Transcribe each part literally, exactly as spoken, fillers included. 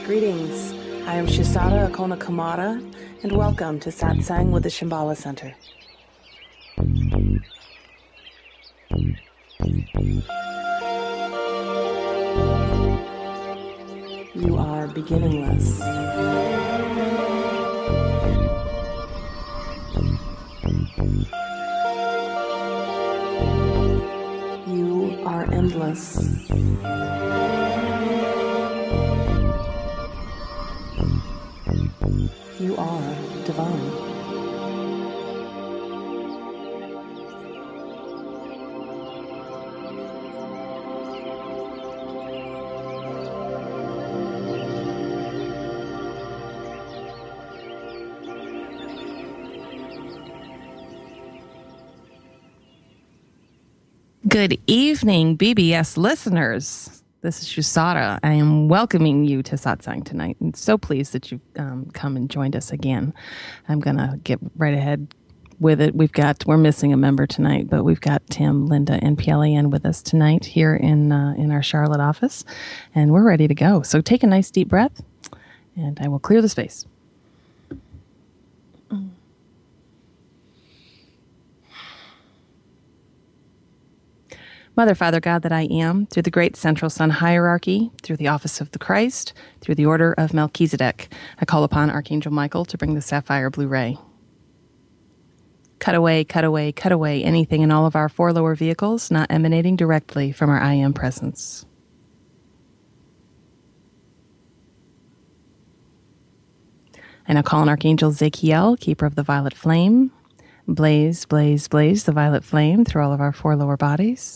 Greetings. I am Shisada Akona Kamara, and welcome to Satsang with the Shambhala Center. You are beginningless. You are endless. You are divine. Good evening, B B S listeners. This is Shusada. I am welcoming you to Satsang tonight. I'm so pleased that you've um, come and joined us again. I'm going to get right ahead with it. We've got, we're missing a member tonight, but we've got Tim, Linda, and P L A N with us tonight here in uh, in our Charlotte office, and we're ready to go. So take a nice deep breath, and I will clear the space. Mother, Father, God that I am, through the great central sun hierarchy, through the office of the Christ, through the order of Melchizedek, I call upon Archangel Michael to bring the sapphire blue ray. Cut away, cut away, cut away anything in all of our four lower vehicles not emanating directly from our I Am presence. And I call on Archangel Zachiel, keeper of the violet flame. Blaze, blaze, blaze the violet flame through all of our four lower bodies.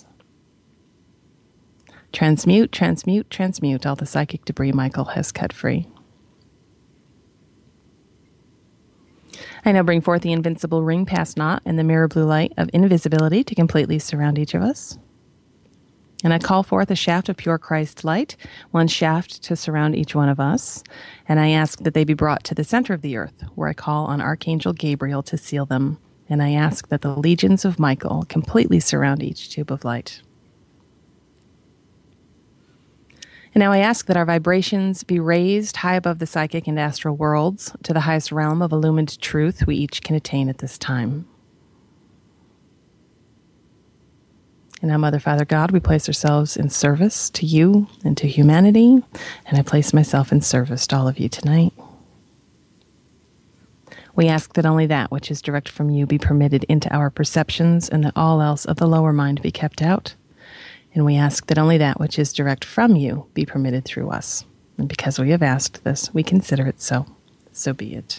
Transmute, transmute, transmute all the psychic debris Michael has cut free. I now bring forth the invincible ring past naught and the mirror blue light of invisibility to completely surround each of us. And I call forth a shaft of pure Christ light, one shaft to surround each one of us. And I ask that they be brought to the center of the earth, where I call on Archangel Gabriel to seal them. And I ask that the legions of Michael completely surround each tube of light. And now I ask that our vibrations be raised high above the psychic and astral worlds to the highest realm of illumined truth we each can attain at this time. And now, Mother, Father, God, we place ourselves in service to you and to humanity, and I place myself in service to all of you tonight. We ask that only that which is direct from you be permitted into our perceptions, and that all else of the lower mind be kept out. And we ask that only that which is direct from you be permitted through us. And because we have asked this, we consider it so. So be it.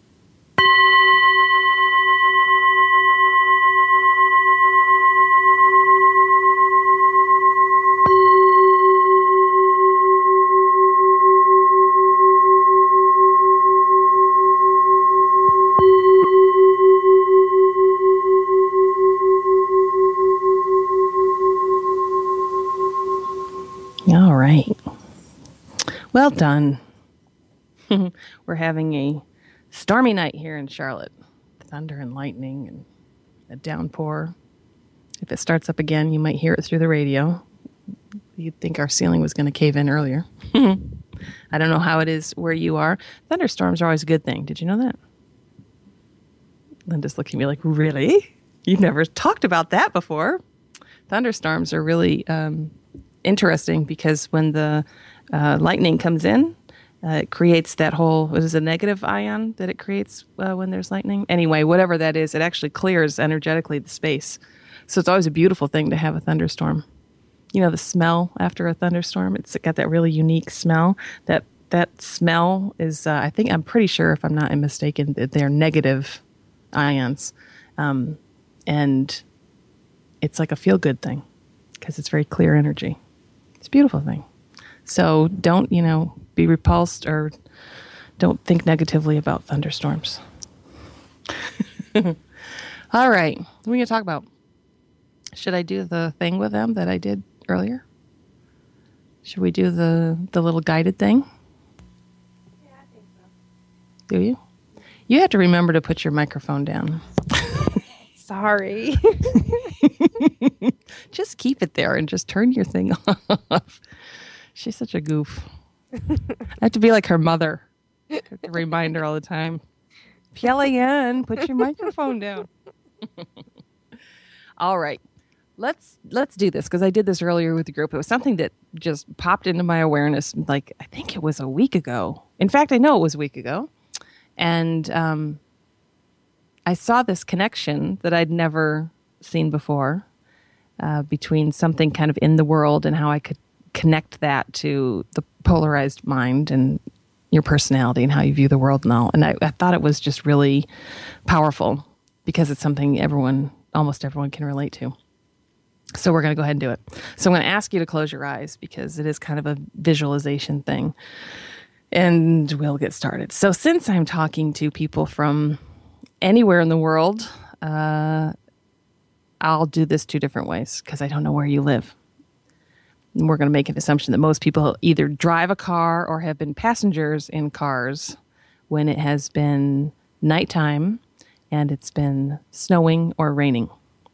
All right. Well done. We're having a stormy night here in Charlotte. Thunder and lightning and a downpour. If it starts up again, you might hear it through the radio. You'd think our ceiling was going to cave in earlier. I don't know how it is where you are. Thunderstorms are always a good thing. Did you know that? Linda's looking at me like, really? You've never talked about that before. Thunderstorms are really... Um, interesting because when the uh, lightning comes in, uh, it creates that whole, what is a negative ion that it creates uh, when there's lightning? Anyway, whatever that is, it actually clears energetically the space. So it's always a beautiful thing to have a thunderstorm. You know, the smell after a thunderstorm, it's got that really unique smell. That that smell is, uh, I think, I'm pretty sure, if I'm not mistaken, that they're negative ions. Um, and it's like a feel-good thing because it's very clear energy. It's a beautiful thing. So don't, you know, be repulsed or don't think negatively about thunderstorms. All right. What are we going to talk about? Should I do the thing with them that I did earlier? Should we do the, the little guided thing? Yeah, I think so. Do you? You have to remember to put your microphone down. Sorry. Just keep it there and just turn your thing off. She's such a goof. I have to be like her mother. I have to remind her all the time. Piel-Yan, put your microphone down. All right. Let's let's do this because I did this earlier with the group. It was something that just popped into my awareness. Like, I think it was a week ago. In fact, I know it was a week ago. And um, I saw this connection that I'd never seen before uh, between something kind of in the world and how I could connect that to the polarized mind and your personality and how you view the world and all. And I, I thought it was just really powerful because it's something everyone, almost everyone can relate to. So we're going to go ahead and do it. So I'm going to ask you to close your eyes because it is kind of a visualization thing. And we'll get started. So since I'm talking to people from anywhere in the world, uh, I'll do this two different ways because I don't know where you live. And we're going to make an assumption that most people either drive a car or have been passengers in cars when it has been nighttime and it's been snowing or raining.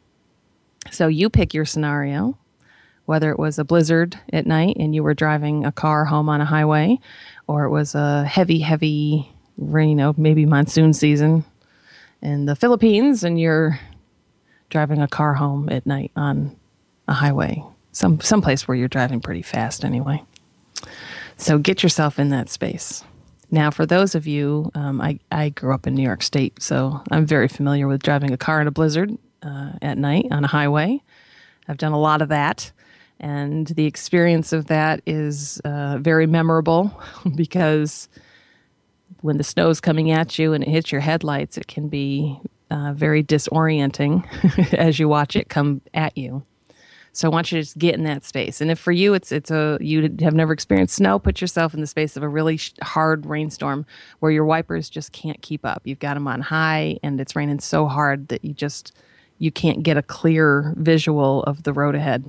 So you pick your scenario, whether it was a blizzard at night and you were driving a car home on a highway, or it was a heavy, heavy rain, you know, maybe monsoon season in the Philippines and you're driving a car home at night on a highway, some someplace where you're driving pretty fast anyway. So get yourself in that space. Now, for those of you, um, I, I grew up in New York State, so I'm very familiar with driving a car in a blizzard uh, at night on a highway. I've done a lot of that, and the experience of that is uh, very memorable because when the snow's coming at you and it hits your headlights, it can be uh, very disorienting as you watch it come at you. So I want you to just get in that space. And if for you it's it's a you have never experienced snow, put yourself in the space of a really sh- hard rainstorm where your wipers just can't keep up. You've got them on high and it's raining so hard that you just you can't get a clear visual of the road ahead.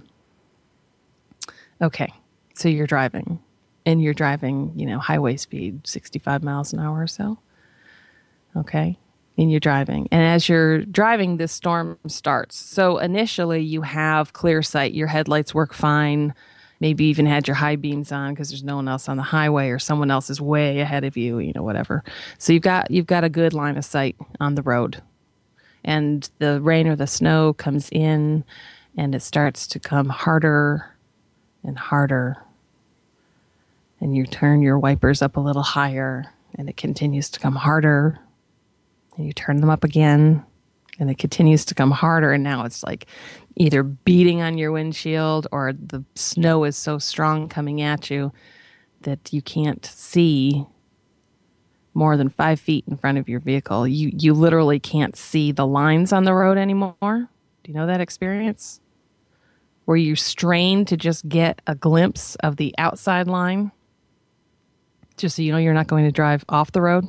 Okay. So you're driving and you're driving, you know, highway speed, sixty-five miles an hour or so. Okay. And you're driving. And as you're driving, this storm starts. So initially you have clear sight. Your headlights work fine. Maybe even had your high beams on because there's no one else on the highway or someone else is way ahead of you, you know, whatever. So you've got you've got a good line of sight on the road. And the rain or the snow comes in and it starts to come harder and harder. And you turn your wipers up a little higher and it continues to come harder. And you turn them up again, and it continues to come harder. And now it's like either beating on your windshield or the snow is so strong coming at you that you can't see more than five feet in front of your vehicle. You you literally can't see the lines on the road anymore. Do you know that experience? Where you strain to just get a glimpse of the outside line, just so you know you're not going to drive off the road.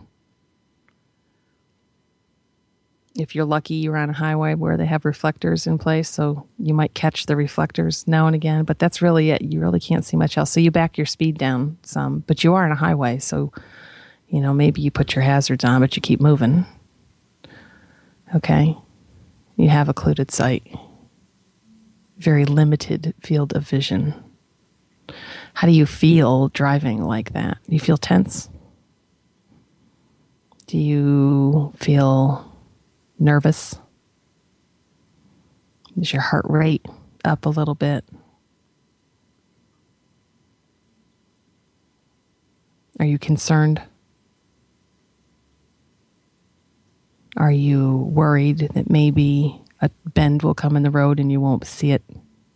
If you're lucky, you're on a highway where they have reflectors in place, so you might catch the reflectors now and again, but that's really it. You really can't see much else. So you back your speed down some, but you are on a highway, so, you know, maybe you put your hazards on, but you keep moving. Okay? You have occluded sight. Very limited field of vision. How do you feel driving like that? Do you feel tense? Do you feel nervous? Is your heart rate up a little bit? Are you concerned? Are you worried that maybe a bend will come in the road and you won't see it?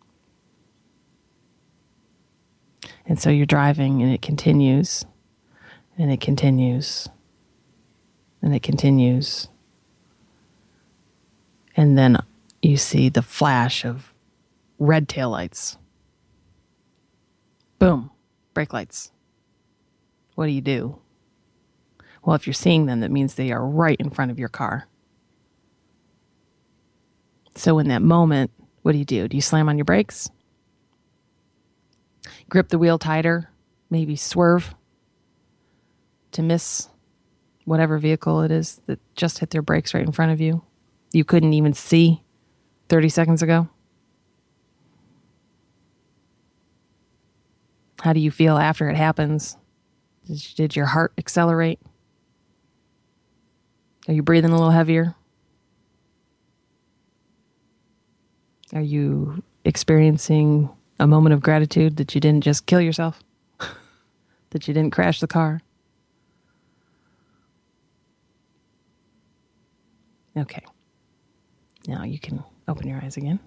And so you're driving and it continues, and it continues, and it continues. And then you see the flash of red taillights. Boom, brake lights. What do you do? Well, if you're seeing them, that means they are right in front of your car. So in that moment, what do you do? Do you slam on your brakes? Grip the wheel tighter? Maybe swerve to miss whatever vehicle it is that just hit their brakes right in front of you? You couldn't even see thirty seconds ago? How do you feel after it happens? Did, did your heart accelerate? Are you breathing a little heavier? Are you experiencing a moment of gratitude that you didn't just kill yourself? That you didn't crash the car? Okay. Now you can open your eyes again.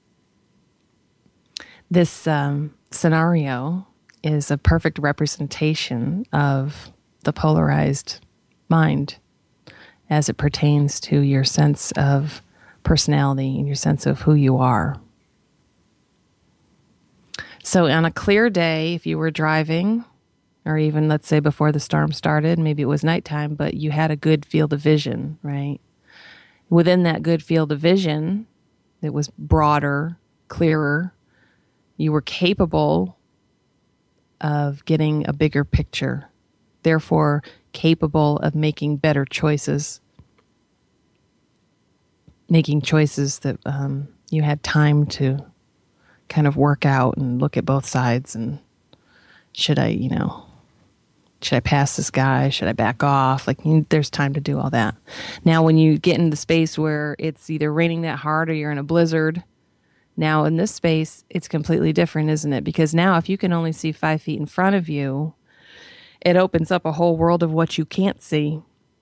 This um, scenario is a perfect representation of the polarized mind as it pertains to your sense of personality and your sense of who you are. So on a clear day, if you were driving, or even let's say before the storm started, maybe it was nighttime, but you had a good field of vision, right? Within that good field of vision, it was broader, clearer. You were capable of getting a bigger picture, therefore capable of making better choices, making choices that um, you had time to kind of work out and look at both sides. And should I, you know, should I pass this guy? Should I back off? Like, you, there's time to do all that. Now, when you get in the space where it's either raining that hard or you're in a blizzard, now in this space, it's completely different, isn't it? Because now if you can only see five feet in front of you, it opens up a whole world of what you can't see.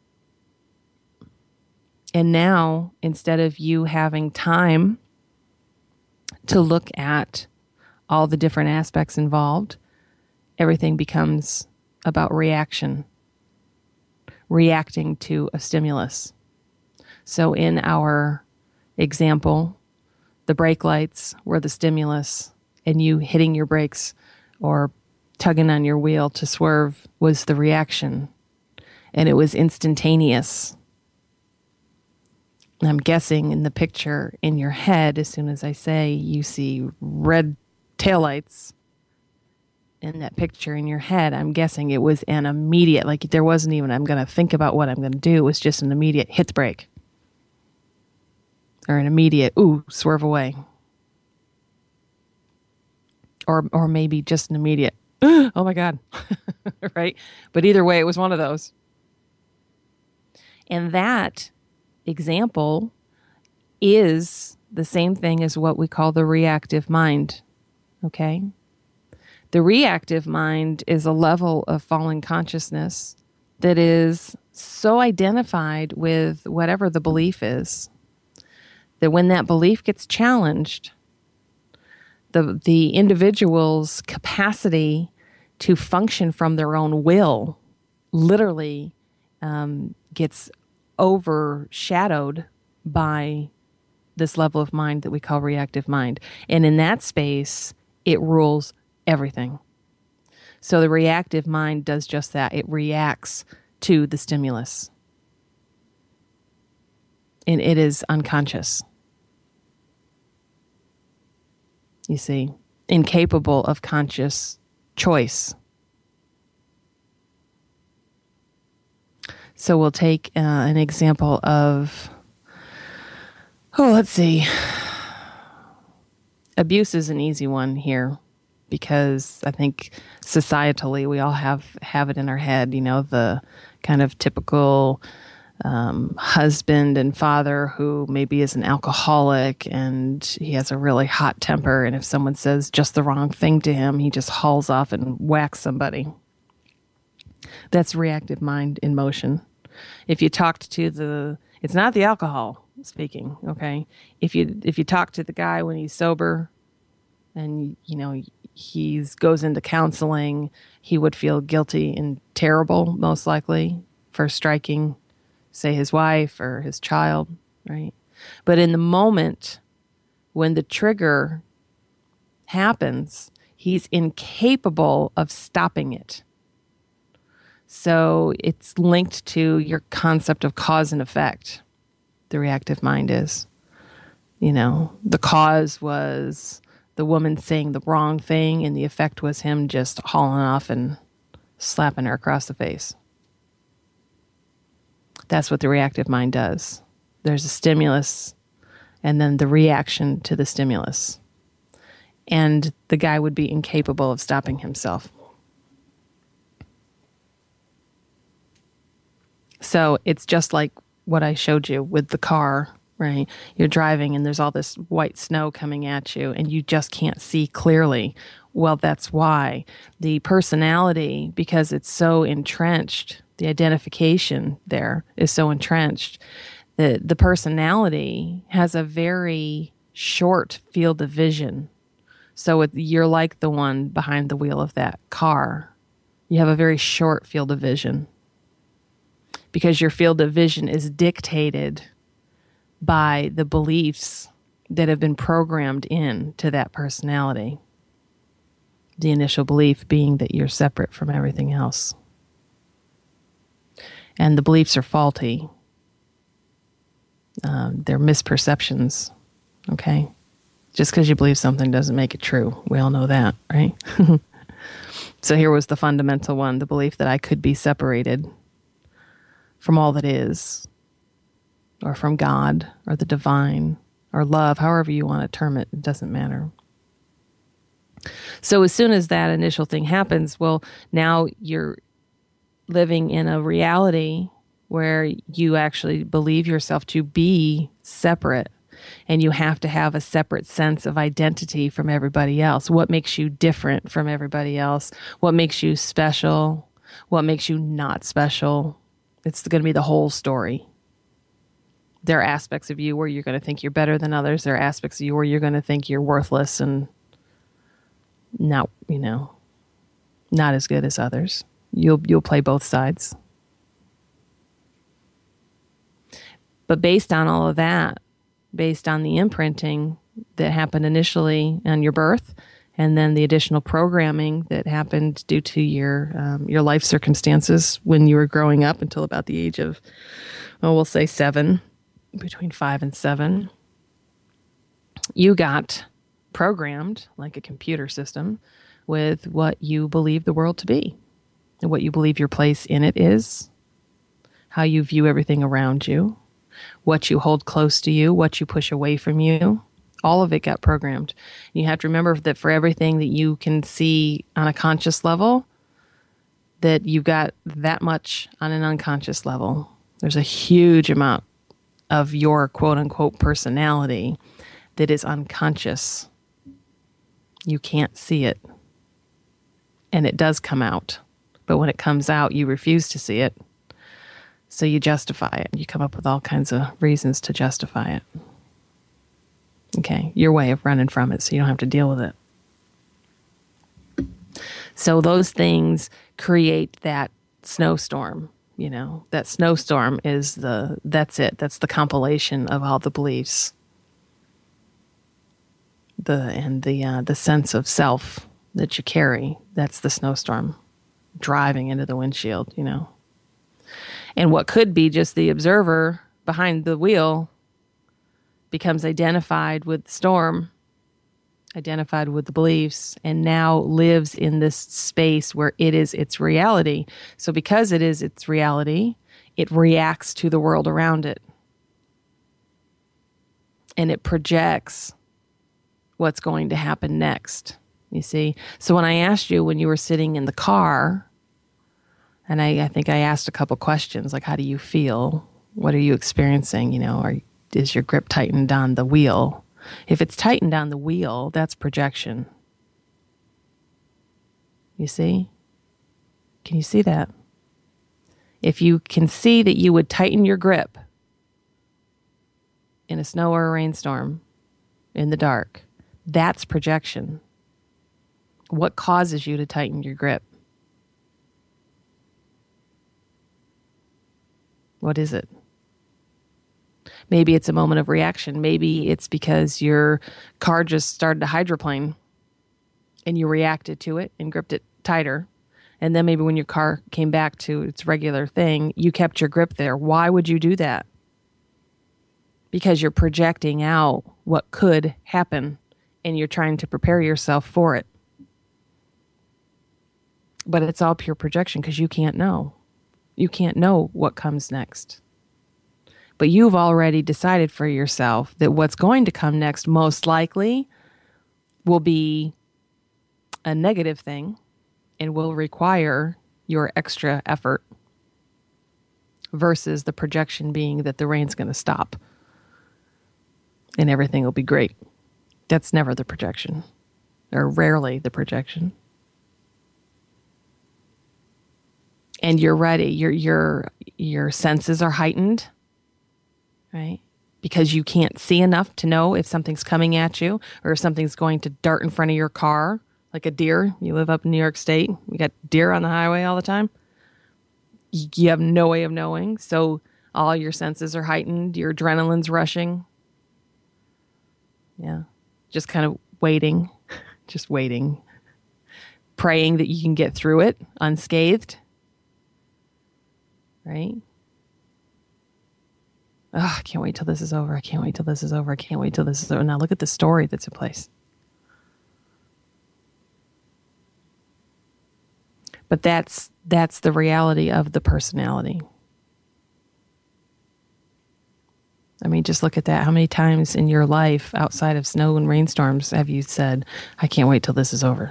And now, instead of you having time to look at all the different aspects involved, everything becomes about reaction, reacting to a stimulus. So in our example, the brake lights were the stimulus, and you hitting your brakes or tugging on your wheel to swerve was the reaction. And it was instantaneous. And I'm guessing in the picture in your head, as soon as I say you see red taillights in that picture in your head, I'm guessing it was an immediate, like there wasn't even, I'm going to think about what I'm going to do. It was just an immediate hit the brake. Or an immediate, ooh, swerve away. Or or maybe just an immediate, oh my God, right? But either way, it was one of those. And that example is the same thing as what we call the reactive mind, okay? The reactive mind is a level of fallen consciousness that is so identified with whatever the belief is, that when that belief gets challenged, the the individual's capacity to function from their own will literally um, gets overshadowed by this level of mind that we call reactive mind. And in that space, it rules everything. So the reactive mind does just that. It reacts to the stimulus. And it is unconscious. You see, incapable of conscious choice. So we'll take uh, an example of, oh, let's see. Abuse is an easy one here because I think societally we all have, have it in our head, you know, the kind of typical um, husband and father who maybe is an alcoholic and he has a really hot temper. And if someone says just the wrong thing to him, he just hauls off and whacks somebody. That's reactive mind in motion. If you talked to the, it's not the alcohol speaking, okay? If you if you talk to the guy when he's sober and, you know, he's goes into counseling, he would feel guilty and terrible, most likely, for striking, say, his wife or his child, right? But in the moment when the trigger happens, he's incapable of stopping it. So it's linked to your concept of cause and effect. The reactive mind is, you know, the cause was the woman saying the wrong thing and the effect was him just hauling off and slapping her across the face. That's what the reactive mind does. There's a stimulus and then the reaction to the stimulus. And the guy would be incapable of stopping himself. So it's just like what I showed you with the car, right? You're driving and there's all this white snow coming at you and you just can't see clearly. Well, that's why the personality, because it's so entrenched, the identification there is so entrenched, the, the personality has a very short field of vision. So it, you're like the one behind the wheel of that car. You have a very short field of vision because your field of vision is dictated by the beliefs that have been programmed into that personality. The initial belief being that you're separate from everything else. And the beliefs are faulty. Um, they're misperceptions, okay? Just because you believe something doesn't make it true. We all know that, right? So here was the fundamental one, the belief that I could be separated from all that is, or from God, or the divine, or love, however you want to term it, it doesn't matter. So as soon as that initial thing happens, well, now you're living in a reality where you actually believe yourself to be separate, and you have to have a separate sense of identity from everybody else. What makes you different from everybody else? What makes you special? What makes you not special? It's going to be the whole story. There are aspects of you where you're going to think you're better than others. There are aspects of you where you're going to think you're worthless and not, you know, not as good as others. You'll you'll play both sides. But based on all of that, based on the imprinting that happened initially on your birth, and then the additional programming that happened due to your um, your life circumstances when you were growing up until about the age of, well, we'll say seven, between five and seven, you got programmed like a computer system with what you believe the world to be, and what you believe your place in it is, how you view everything around you, what you hold close to you, what you push away from you. All of it got programmed. You have to remember that for everything that you can see on a conscious level, that you've got that much on an unconscious level. There's a huge amount of your quote-unquote personality that is unconscious. You can't see it. And it does come out. But when it comes out, you refuse to see it. So you justify it. You come up with all kinds of reasons to justify it. Okay, your way of running from it so you don't have to deal with it. So those things create that snowstorm, you know. That snowstorm is the, that's it. That's the compilation of all the beliefs. The and the uh, the sense of self that you carry, that's the snowstorm driving into the windshield, you know. And what could be just the observer behind the wheel becomes identified with the storm, identified with the beliefs, and now lives in this space where it is its reality. So because it is its reality, it reacts to the world around it. And it projects what's going to happen next, you see. So when I asked you when you were sitting in the car, and I, I think I asked a couple questions, like, how do you feel? What are you experiencing? You know, are, is your grip tightened on the wheel? If it's tightened on the wheel, that's projection. You see? Can you see that? If you can see that you would tighten your grip in a snow or a rainstorm in the dark, that's projection. What causes you to tighten your grip? What is it? Maybe it's a moment of reaction. Maybe it's because your car just started to hydroplane and you reacted to it and gripped it tighter. And then maybe when your car came back to its regular thing, you kept your grip there. Why would you do that? Because you're projecting out what could happen and you're trying to prepare yourself for it. But it's all pure projection because you can't know. You can't know what comes next. But you've already decided for yourself that what's going to come next most likely will be a negative thing and will require your extra effort, versus the projection being that the rain's going to stop and everything will be great. That's never the projection, or rarely the projection. And you're ready. Your your your senses are heightened, right? Because you can't see enough to know if something's coming at you or if something's going to dart in front of your car, like a deer. You live up in New York State. We got deer on the highway all the time. You have no way of knowing. So all your senses are heightened. Your adrenaline's rushing. Yeah. Just kind of waiting, just waiting, praying that you can get through it unscathed. Right? Oh, I can't wait till this is over. I can't wait till this is over. I can't wait till this is over. Now look at the story that's in place. But that's that's the reality of the personality. I mean, just look at that. How many times in your life outside of snow and rainstorms have you said, I can't wait till this is over?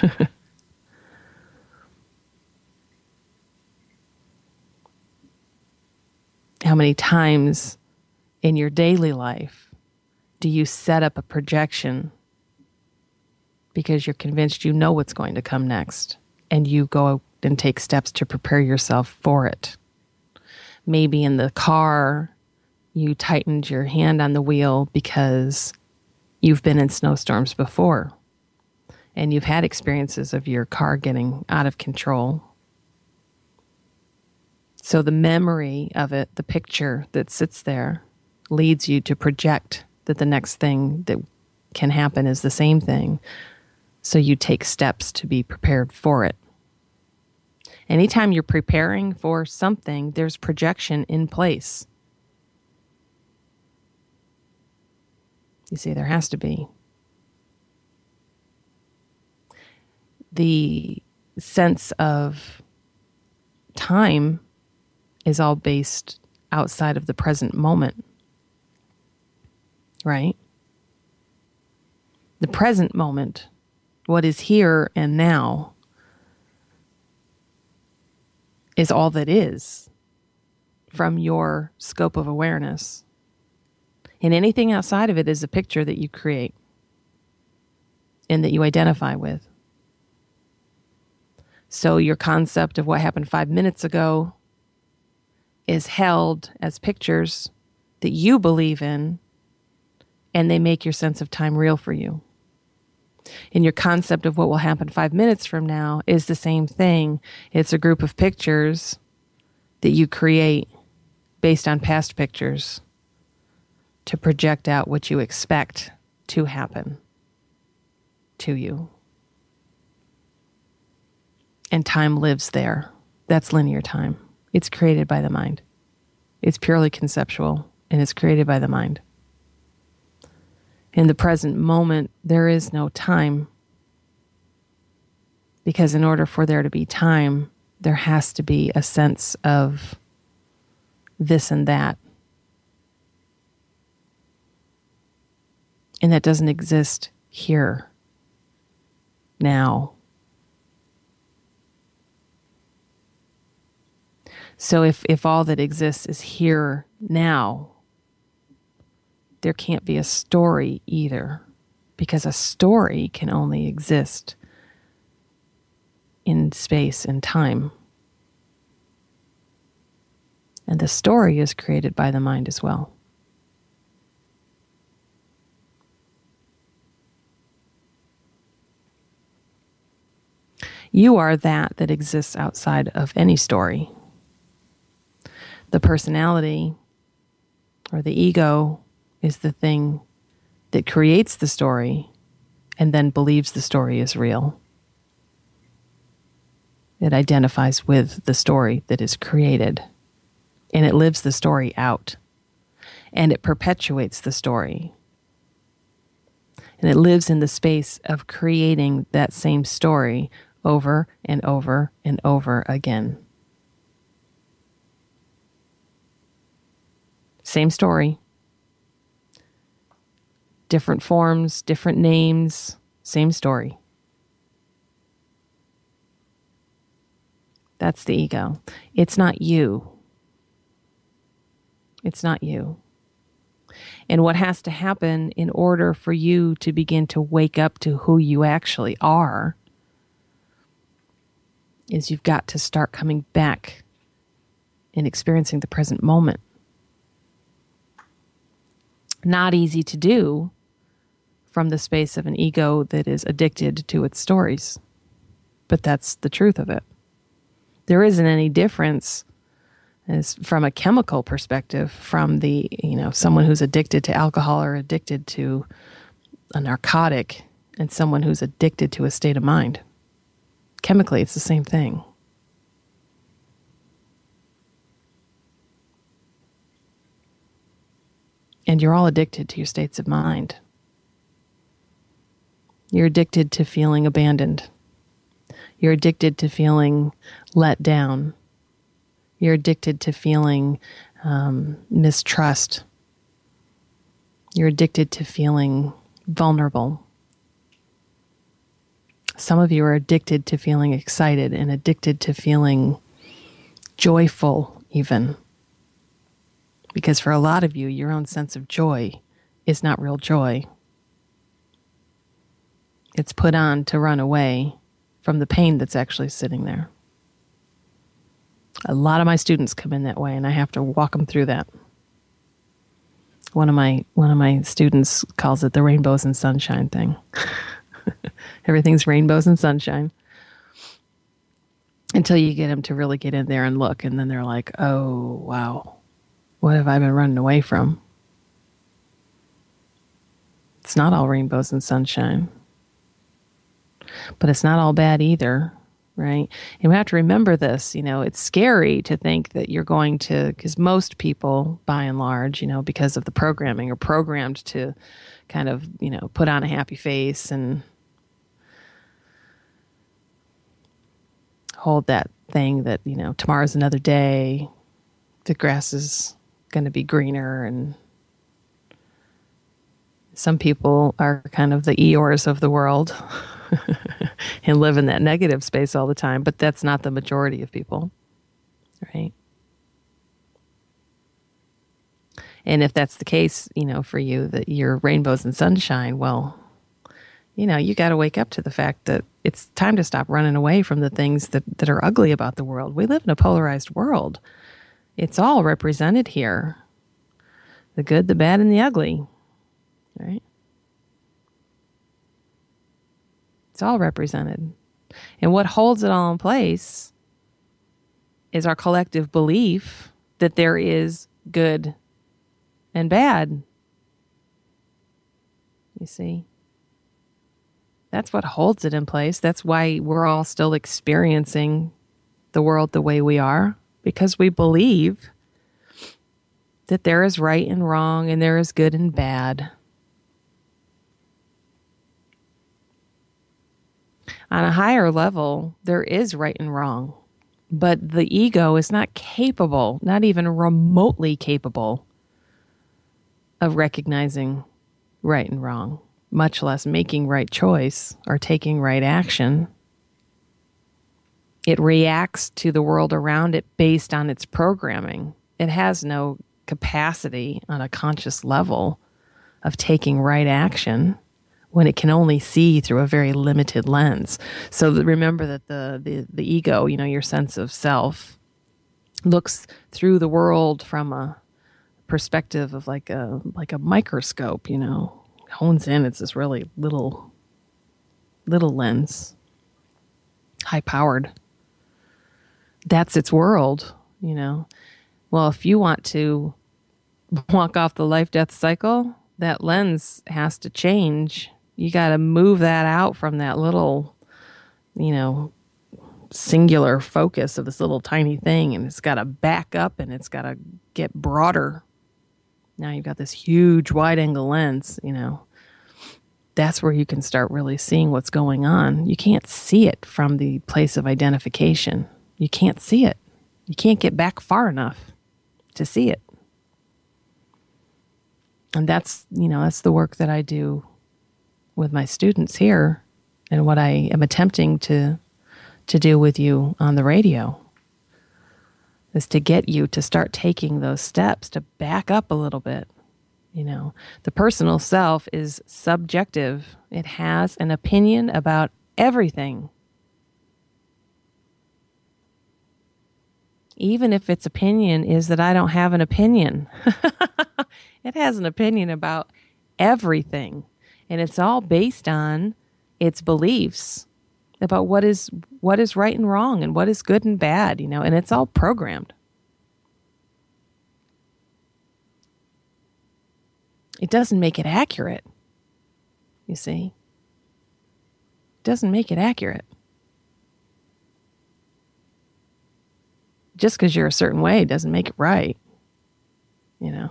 How many times in your daily life do you set up a projection because you're convinced you know what's going to come next and you go and take steps to prepare yourself for it? Maybe in the car, you tightened your hand on the wheel because you've been in snowstorms before and you've had experiences of your car getting out of control. So the memory of it, the picture that sits there, leads you to project that the next thing that can happen is the same thing. So you take steps to be prepared for it. Anytime you're preparing for something, there's projection in place. You see, there has to be. The sense of time is all based outside of the present moment, right? The present moment, what is here and now, is all that is from your scope of awareness. And anything outside of it is a picture that you create and that you identify with. So your concept of what happened five minutes ago is held as pictures that you believe in, and they make your sense of time real for you. And your concept of what will happen five minutes from now is the same thing. It's a group of pictures that you create based on past pictures to project out what you expect to happen to you. And time lives there. That's linear time. It's created by the mind. It's purely conceptual, and it's created by the mind. In the present moment, there is no time. Because in order for there to be time, there has to be a sense of this and that. And that doesn't exist here, now. So if, if all that exists is here, now, there can't be a story either, because a story can only exist in space and time. And the story is created by the mind as well. You are that that exists outside of any story. The personality or the ego is the thing that creates the story and then believes the story is real. It identifies with the story that is created, and it lives the story out, and it perpetuates the story. And it lives in the space of creating that same story over and over and over again. Same story. Different forms, different names, same story. That's the ego. It's not you. It's not you. And what has to happen in order for you to begin to wake up to who you actually are is you've got to start coming back and experiencing the present moment. Not easy to do from the space of an ego that is addicted to its stories. But that's the truth of it. There isn't any difference as from a chemical perspective from the, you know, someone who's addicted to alcohol or addicted to a narcotic and someone who's addicted to a state of mind. Chemically, it's the same thing. And you're all addicted to your states of mind. You're addicted to feeling abandoned. You're addicted to feeling let down. You're addicted to feeling um, mistrust. You're addicted to feeling vulnerable. Some of you are addicted to feeling excited and addicted to feeling joyful even. Because for a lot of you, your own sense of joy is not real joy. It's put on to run away from the pain that's actually sitting there. A lot of my students come in that way, and I have to walk them through that. One of my one of my students calls it the rainbows and sunshine thing. Everything's rainbows and sunshine. Until you get them to really get in there and look, and then they're like, oh, wow, what have I been running away from? It's not all rainbows and sunshine. But it's not all bad either, right? And we have to remember this, you know, it's scary to think that you're going to, because most people, by and large, you know, because of the programming, are programmed to kind of, you know, put on a happy face and hold that thing that, you know, tomorrow's another day, the grass is going to be greener, and some people are kind of the Eeyores of the world and live in that negative space all the time, but that's not the majority of people, right? And if that's the case, you know, for you, that you're rainbows and sunshine, well, you know, you got to wake up to the fact that it's time to stop running away from the things that, that are ugly about the world. We live in a polarized world. It's all represented here. The good, the bad, and the ugly, right? It's all represented. And what holds it all in place is our collective belief that there is good and bad. You see? That's what holds it in place. That's why we're all still experiencing the world the way we are, because we believe that there is right and wrong and there is good and bad. On a higher level, there is right and wrong, but the ego is not capable, not even remotely capable, of recognizing right and wrong, much less making right choice or taking right action. It reacts to the world around it based on its programming. It has no capacity on a conscious level of taking right action when it can only see through a very limited lens. So that, remember that the, the, the ego, you know, your sense of self, looks through the world from a perspective of like a like a microscope, you know, hones in. It's this really little, little lens, high powered. That's its world, you know. Well, if you want to walk off the life-death cycle, that lens has to change. You got to move that out from that little, you know, singular focus of this little tiny thing, and it's got to back up and it's got to get broader. Now you've got this huge wide-angle lens, you know. That's where you can start really seeing what's going on. You can't see it from the place of identification. You can't see it. You can't get back far enough to see it. And that's, you know, that's the work that I do with my students here, and what I am attempting to to do with you on the radio. is to get you to start taking those steps to back up a little bit. You know, the personal self is subjective. It has an opinion about everything. Even if its opinion is that I don't have an opinion. It has an opinion about everything. And it's all based on its beliefs about what is what is right and wrong and what is good and bad, you know, and it's all programmed. It doesn't make it accurate, you see. It doesn't make it accurate. Just because you're a certain way doesn't make it right, you know.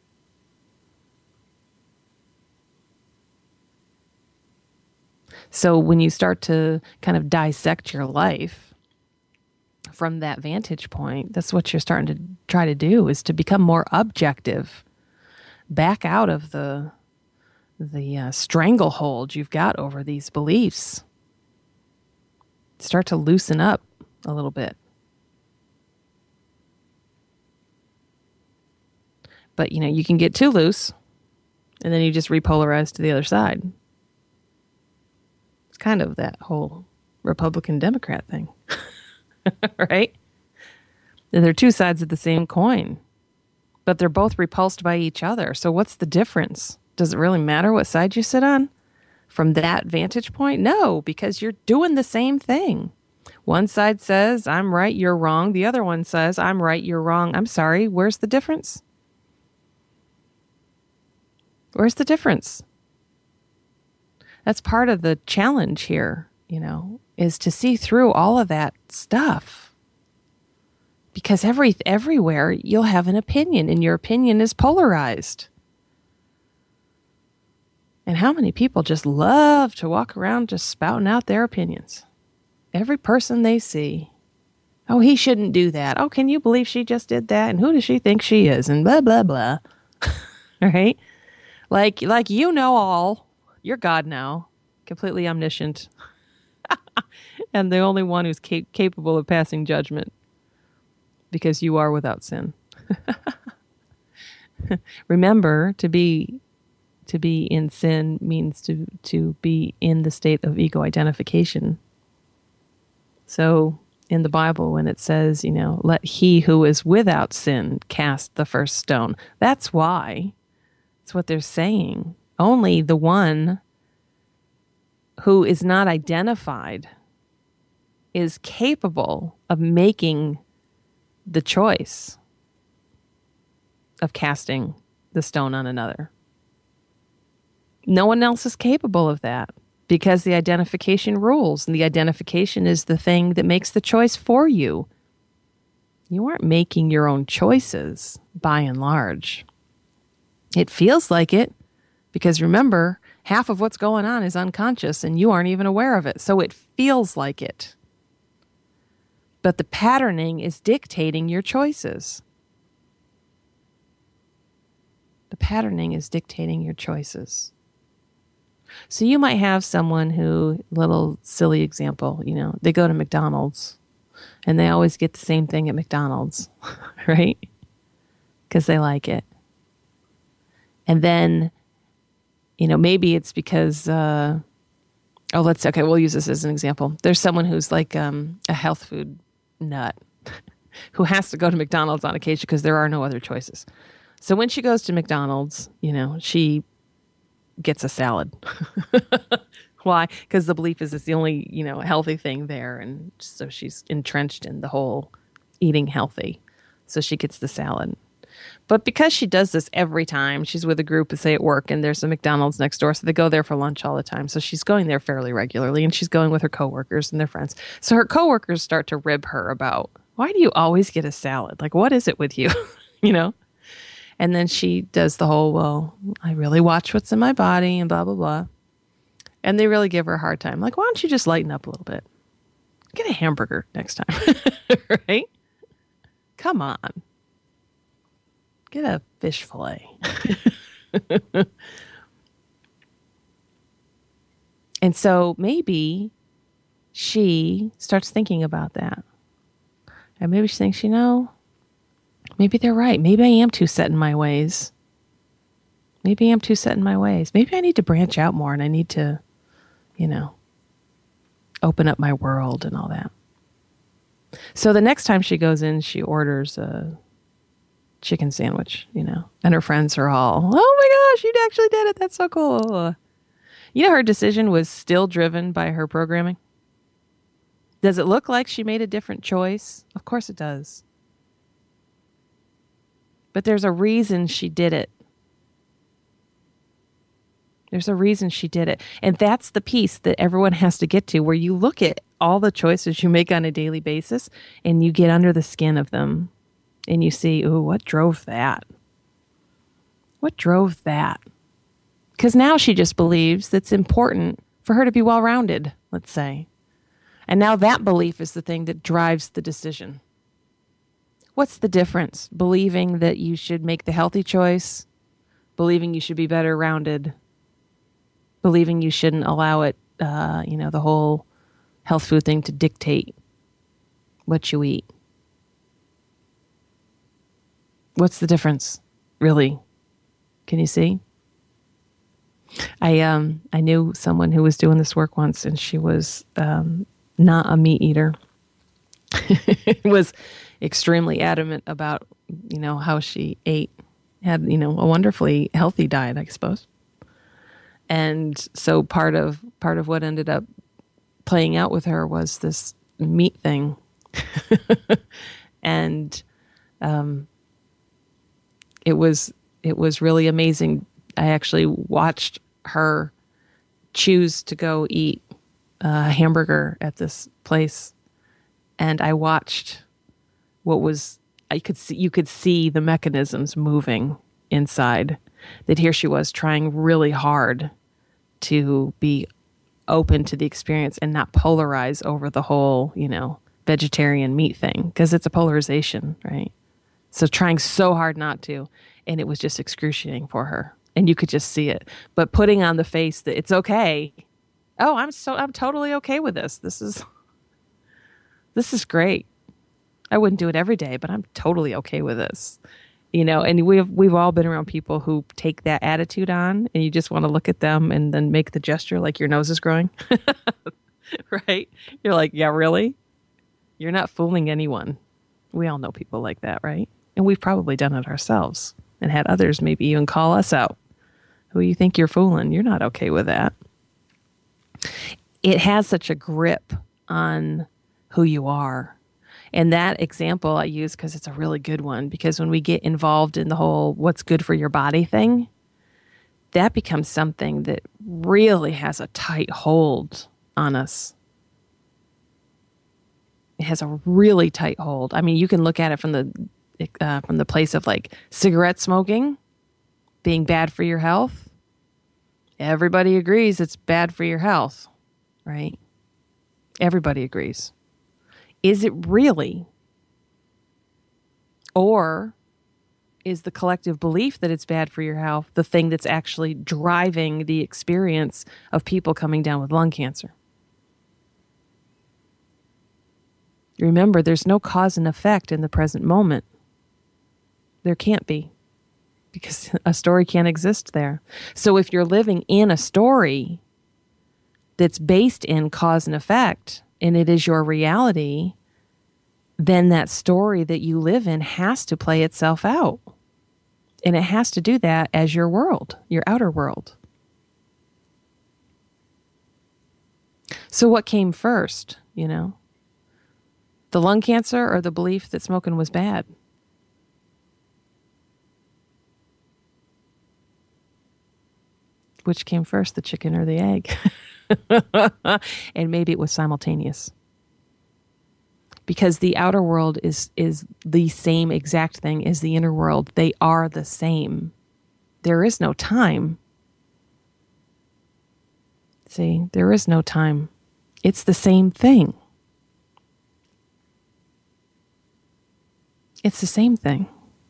So when you start to kind of dissect your life from that vantage point, that's what you're starting to try to do, is to become more objective. Back out of the the uh, stranglehold you've got over these beliefs. Start to loosen up a little bit. But, you know, you can get too loose, and then you just repolarize to the other side. It's kind of that whole Republican-Democrat thing, right? They're two sides of the same coin, but they're both repulsed by each other. So what's the difference? Does it really matter what side you sit on from that vantage point? No, because you're doing the same thing. One side says, I'm right, you're wrong. The other one says, I'm right, you're wrong. I'm sorry, where's the difference? Where's the difference? That's part of the challenge here, you know, is to see through all of that stuff. Because every everywhere you'll have an opinion, and your opinion is polarized. And how many people just love to walk around just spouting out their opinions? Every person they see. Oh, he shouldn't do that. Oh, can you believe she just did that? And who does she think she is? And blah, blah, blah. Right? Like, like you know all. You're God now. Completely omniscient. And the only one who's cap- capable of passing judgment. Because you are without sin. Remember, to be to be in sin means to, to be in the state of ego identification. So in the Bible, when it says, you know, let he who is without sin cast the first stone, that's why. That's what they're saying. Only the one who is not identified is capable of making the choice of casting the stone on another. No one else is capable of that because the identification rules, and the identification is the thing that makes the choice for you. You aren't making your own choices by and large. It feels like it because, remember, half of what's going on is unconscious and you aren't even aware of it. So it feels like it. But the patterning is dictating your choices. The patterning is dictating your choices. So you might have someone who, little silly example, you know, they go to McDonald's and they always get the same thing at McDonald's, right? Because they like it. And then, you know, maybe it's because, uh, oh, let's, okay, we'll use this as an example. There's someone who's like um, a health food nut who has to go to McDonald's on occasion because there are no other choices. So when she goes to McDonald's, you know, she gets a salad. Why? Because the belief is it's the only, you know, healthy thing there. And so she's entrenched in the whole eating healthy. So she gets the salad. But because she does this every time, she's with a group, say at work, and there's a McDonald's next door, so they go there for lunch all the time. So she's going there fairly regularly, and she's going with her coworkers and their friends. So her coworkers start to rib her about, why do you always get a salad? Like, what is it with you? You know? And then she does the whole, well, I really watch what's in my body and blah, blah, blah. And they really give her a hard time. Like, why don't you just lighten up a little bit? Get a hamburger next time. Right? Come on. Get a fish fillet. And so maybe she starts thinking about that. And maybe she thinks, you know, maybe they're right. Maybe I am too set in my ways. Maybe I'm too set in my ways. Maybe I need to branch out more and I need to, you know, open up my world and all that. So the next time she goes in, she orders a chicken sandwich, you know, and her friends are all, oh my gosh, you actually did it. That's so cool. You know, her decision was still driven by her programming. Does it look like she made a different choice? Of course it does. But there's a reason she did it. There's a reason she did it. And that's the piece that everyone has to get to, where you look at all the choices you make on a daily basis and you get under the skin of them and you see, ooh, what drove that? What drove that? Because now she just believes that it's important for her to be well-rounded, let's say. And now that belief is the thing that drives the decision. What's the difference? Believing that you should make the healthy choice, believing you should be better rounded, believing you shouldn't allow it, uh, you know, the whole health food thing to dictate what you eat. What's the difference, really? Can you see? I um I knew someone who was doing this work once, and she was um, not a meat eater. Was extremely adamant about, you know, how she ate. Had, you know, a wonderfully healthy diet, I suppose. And so part of part of what ended up playing out with her was this meat thing. And um, it was it was really amazing. I actually watched her choose to go eat a hamburger at this place, and I watched what was I could see you could see the mechanisms moving inside. That here she was trying really hard to be open to the experience and not polarize over the whole, you know, vegetarian meat thing, because it's a polarization, right? So trying so hard not to, and it was just excruciating for her, and you could just see it. But putting on the face that it's okay. Oh, I'm so I'm totally okay with this. This is this is great. I wouldn't do it every day, but I'm totally okay with this. You know, and we've we've all been around people who take that attitude on, and you just want to look at them and then make the gesture like your nose is growing. Right? You're like, yeah, really? You're not fooling anyone. We all know people like that, right? And we've probably done it ourselves and had others maybe even call us out. Who you think you're fooling? You're not okay with that. It has such a grip on who you are. And that example I use because it's a really good one, because when we get involved in the whole what's good for your body thing, that becomes something that really has a tight hold on us. It has a really tight hold. I mean, you can look at it from the uh, from the place of like cigarette smoking being bad for your health. Everybody agrees it's bad for your health, right? Everybody agrees. Is it really? Or is the collective belief that it's bad for your health the thing that's actually driving the experience of people coming down with lung cancer? Remember, there's no cause and effect in the present moment. There can't be, because a story can't exist there. So if you're living in a story that's based in cause and effect, and it is your reality, then that story that you live in has to play itself out. And it has to do that as your world, your outer world. So what came first, you know? The lung cancer or the belief that smoking was bad? Which came first, the chicken or the egg? And maybe it was simultaneous. Because the outer world is is the same exact thing as the inner world. They are the same. There is no time. See, there is no time. It's the same thing. It's the same thing.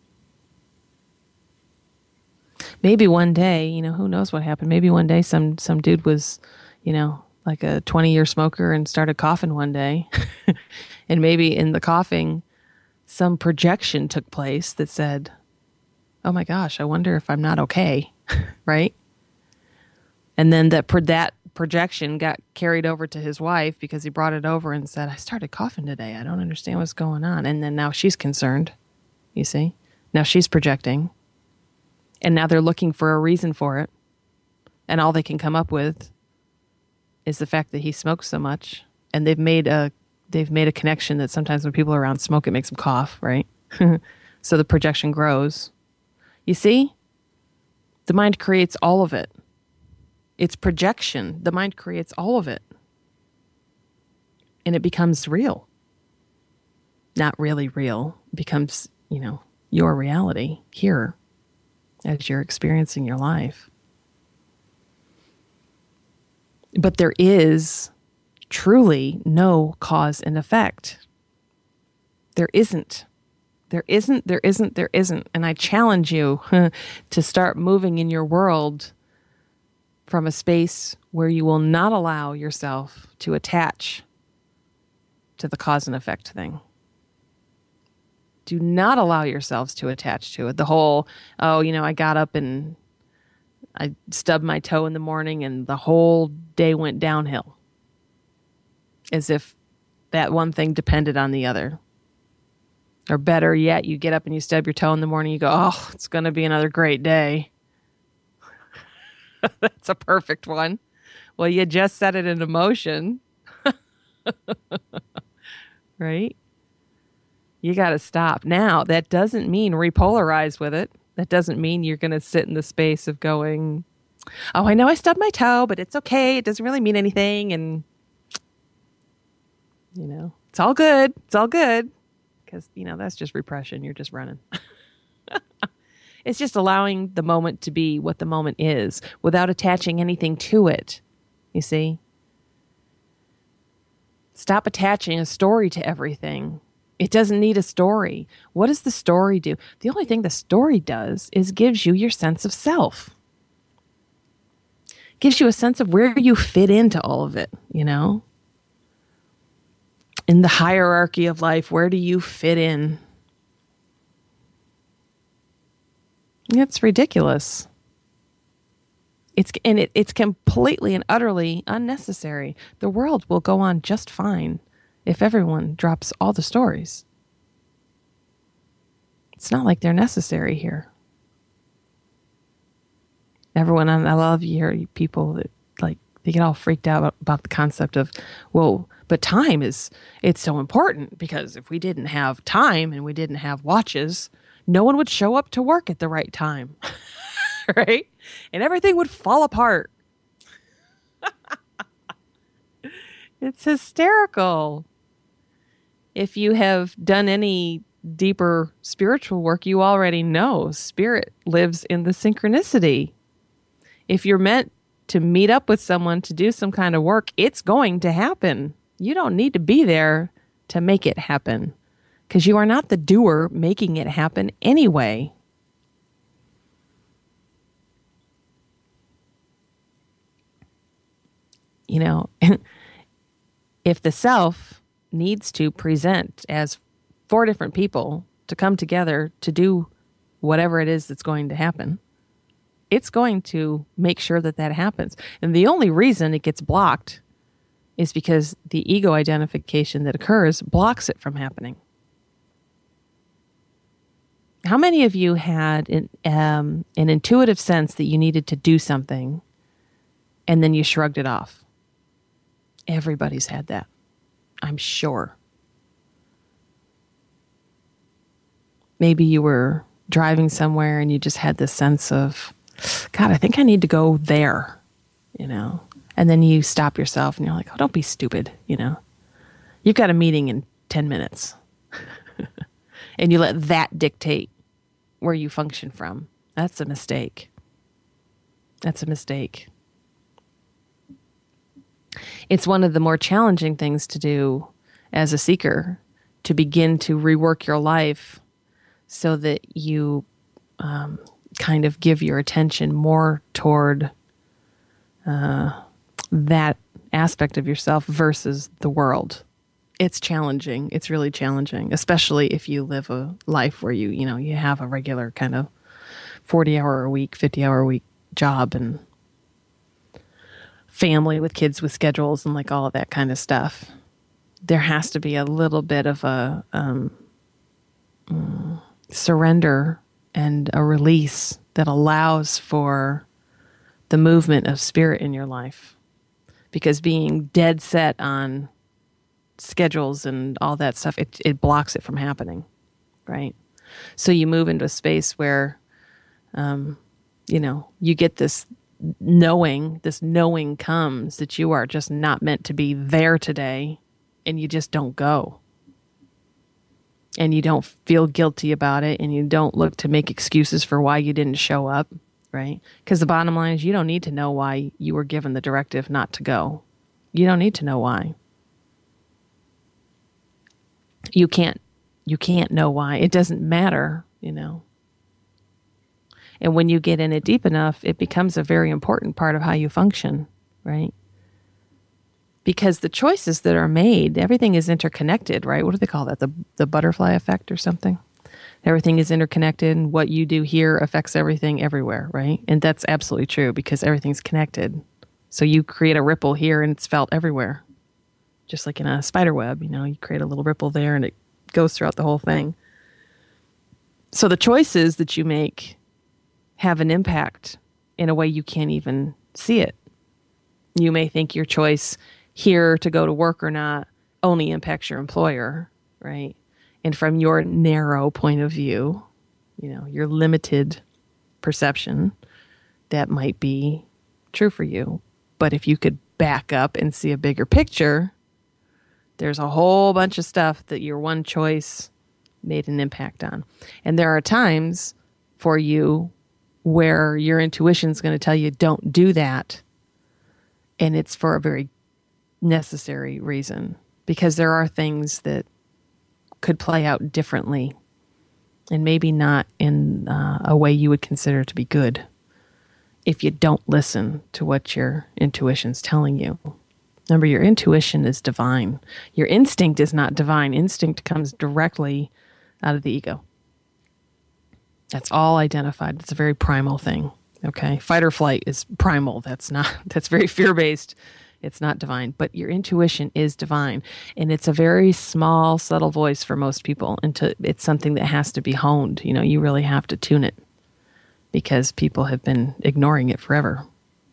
Maybe one day, you know, who knows what happened. Maybe one day some some dude was, you know, like a twenty-year smoker and started coughing one day. And maybe in the coughing, some projection took place that said, oh my gosh, I wonder if I'm not okay, right? And then that, pro- that projection got carried over to his wife because he brought it over and said, I started coughing today. I don't understand what's going on. And then now she's concerned, you see? Now she's projecting. And now they're looking for a reason for it. And all they can come up with is the fact that he smokes so much. And they've made a they've made a connection that sometimes when people are around smoke, it makes them cough, right? So the projection grows. You see? The mind creates all of it. It's projection. The mind creates all of it. And it becomes real. Not really real. It becomes, you know, your reality here as you're experiencing your life. But there is truly no cause and effect. There isn't. There isn't, there isn't, there isn't. And I challenge you to start moving in your world from a space where you will not allow yourself to attach to the cause and effect thing. Do not allow yourselves to attach to it. The whole, oh, you know, I got up and I stubbed my toe in the morning and the whole day went downhill. As if that one thing depended on the other. Or better yet, you get up and you stub your toe in the morning, you go, oh, it's going to be another great day. That's a perfect one. Well, you just set it into motion. Right? You got to stop. Now, that doesn't mean repolarize with it. That doesn't mean you're going to sit in the space of going, oh, I know I stubbed my toe, but it's okay. It doesn't really mean anything. And, you know, it's all good. It's all good. Because, you know, that's just repression. You're just running. It's just allowing the moment to be what the moment is without attaching anything to it. You see? Stop attaching a story to everything. It doesn't need a story. What does the story do? The only thing the story does is gives you your sense of self. Gives you a sense of where you fit into all of it, you know? In the hierarchy of life, where do you fit in? It's ridiculous. It's and it, it's completely and utterly unnecessary. The world will go on just fine if everyone drops all the stories. It's not like they're necessary here. Everyone, and I love you hear people that like they get all freaked out about the concept of, well, but time is, it's so important because if we didn't have time and we didn't have watches, no one would show up to work at the right time, right? And everything would fall apart. It's hysterical. If you have done any deeper spiritual work, you already know spirit lives in the synchronicity. If you're meant to meet up with someone to do some kind of work, it's going to happen. You don't need to be there to make it happen because you are not the doer making it happen anyway. You know, if the self needs to present as four different people to come together to do whatever it is that's going to happen, it's going to make sure that that happens. And the only reason it gets blocked is because the ego identification that occurs blocks it from happening. How many of you had an, um, an intuitive sense that you needed to do something and then you shrugged it off? Everybody's had that, I'm sure. Maybe you were driving somewhere and you just had this sense of, God, I think I need to go there, you know? And then you stop yourself and you're like, oh, don't be stupid, you know? You've got a meeting in ten minutes. And you let that dictate where you function from. That's a mistake. That's a mistake. It's one of the more challenging things to do as a seeker, to begin to rework your life so that you um, kind of give your attention more toward uh, that aspect of yourself versus the world. it's challenging. It's really challenging, especially if you live a life where you, you know, you have a regular kind of forty hour a week, fifty hour a week job and family with kids with schedules and like all of that kind of stuff. There has to be a little bit of a um, mm, surrender and a release that allows for the movement of spirit in your life. Because being dead set on schedules and all that stuff, it, it blocks it from happening, right? So you move into a space where, um, you know, you get this knowing, this knowing comes that you are just not meant to be there today, and you just don't go. And you don't feel guilty about it, and you don't look to make excuses for why you didn't show up, right? Because the bottom line is you don't need to know why you were given the directive not to go. You don't need to know why. You can't, you can't know why. It doesn't matter, you know. And when you get in it deep enough, it becomes a very important part of how you function, right? Because the choices that are made, everything is interconnected, right? What do they call that? The the butterfly effect or something? Everything is interconnected, and what you do here affects everything everywhere, right? And that's absolutely true because everything's connected. So you create a ripple here and it's felt everywhere. Just like in a spider web, you know, you create a little ripple there and it goes throughout the whole thing. So the choices that you make have an impact in a way you can't even see it. You may think your choice here to go to work or not only impacts your employer, right? And from your narrow point of view, you know, your limited perception, that might be true for you. But if you could back up and see a bigger picture, there's a whole bunch of stuff that your one choice made an impact on. And there are times for you where your intuition is going to tell you, don't do that. And it's for a very necessary reason, because there are things that could play out differently and maybe not in uh, a way you would consider to be good if you don't listen to what your intuition's telling you. Remember, your intuition is divine. Your instinct is not divine. Instinct comes directly out of the ego. That's all identified. It's a very primal thing. Okay, fight or flight is primal. That's not. That's very fear-based. It's not divine. But your intuition is divine, and it's a very small, subtle voice for most people. And to, it's something that has to be honed. You know, you really have to tune it because people have been ignoring it forever.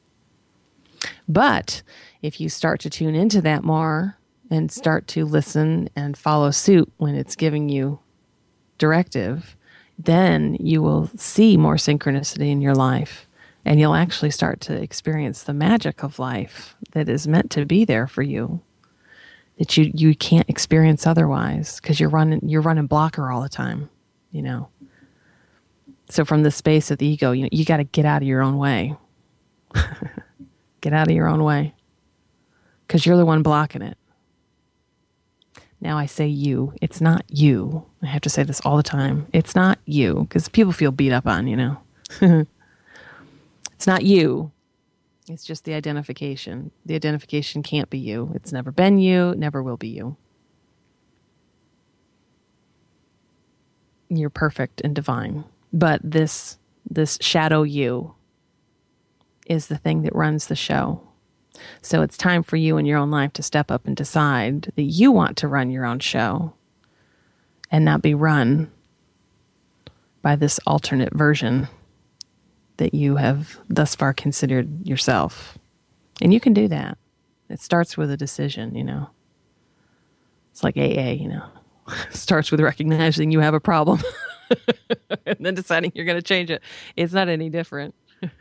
But if you start to tune into that more and start to listen and follow suit when it's giving you directive, then you will see more synchronicity in your life, and you'll actually start to experience the magic of life that is meant to be there for you, that you, you can't experience otherwise because you're running you're running blocker all the time, you know. So from the space of the ego, you know, you got to get out of your own way. Get out of your own way because you're the one blocking it. Now I say you. It's not you. I have to say this all the time. It's not you, because people feel beat up on, you know. It's not you. It's just the identification. The identification can't be you. It's never been you, never will be you. You're perfect and divine. But this this shadow you is the thing that runs the show. So it's time for you in your own life to step up and decide that you want to run your own show and not be run by this alternate version that you have thus far considered yourself. And you can do that. It starts with a decision, you know. It's like A A, you know. It starts with recognizing you have a problem and then deciding you're going to change it. It's not any different.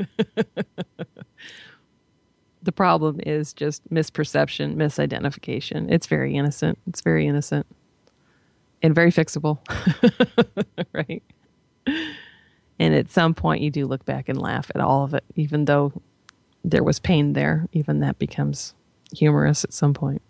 The problem is just misperception, misidentification. It's very innocent. It's very innocent and very fixable, right? And at some point you do look back and laugh at all of it, even though there was pain there. Even that becomes humorous at some point.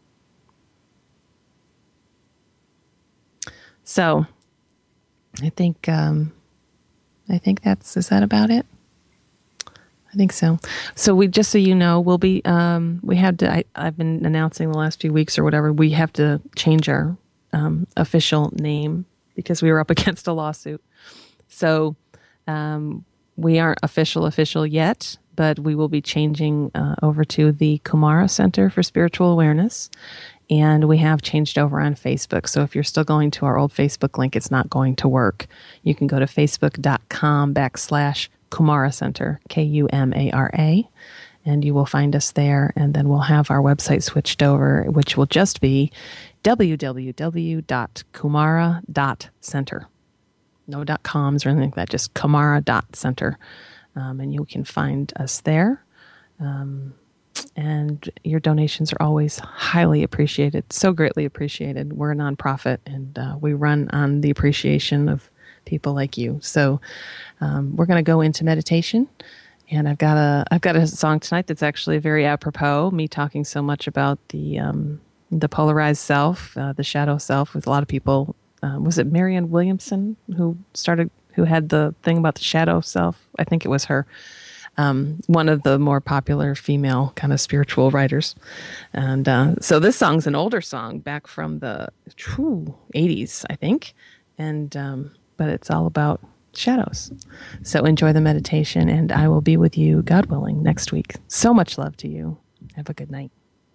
So I think, um, I think that's, is that about it? I think so. So we just so you know, we'll be um, we have to. I, I've been announcing the last few weeks or whatever. We have to change our um, official name because we were up against a lawsuit. So um, we aren't official official yet, but we will be changing uh, over to the Kumara Center for Spiritual Awareness. And we have changed over on Facebook. So if you're still going to our old Facebook link, it's not going to work. You can go to facebook.com backslash Kumara Center, K U M A R A, and you will find us there. And then we'll have our website switched over, which will just be w w w dot kumara dot center. No dot coms or anything like that, just kumara dot center. Um, and you can find us there. Um, and your donations are always highly appreciated, so greatly appreciated. We're a nonprofit, and uh, we run on the appreciation of people like you. So um, we're going to go into meditation, and I've got a I've got a song tonight that's actually very apropos. Me talking so much about the um, the polarized self, uh, the shadow self, with a lot of people. Uh, was it Marianne Williamson who started who had the thing about the shadow self? I think it was her. Um, one of the more popular female kind of spiritual writers. And uh, so this song's an older song back from the whew, eighties, I think. And um, but it's all about shadows. So enjoy the meditation, and I will be with you, God willing, next week. So much love to you. Have a good night.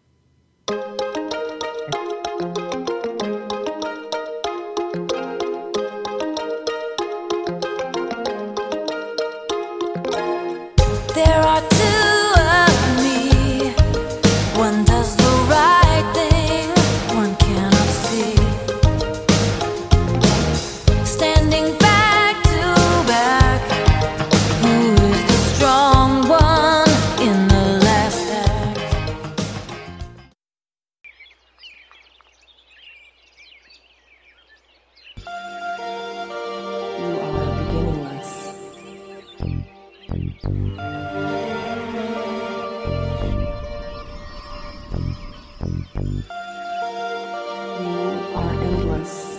There are two of me. One does the right thing, one cannot see. Standing back to back, who is the strong one in the last act? You are beginningless. You are endless.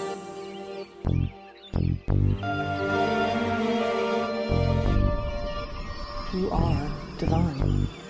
You are divine.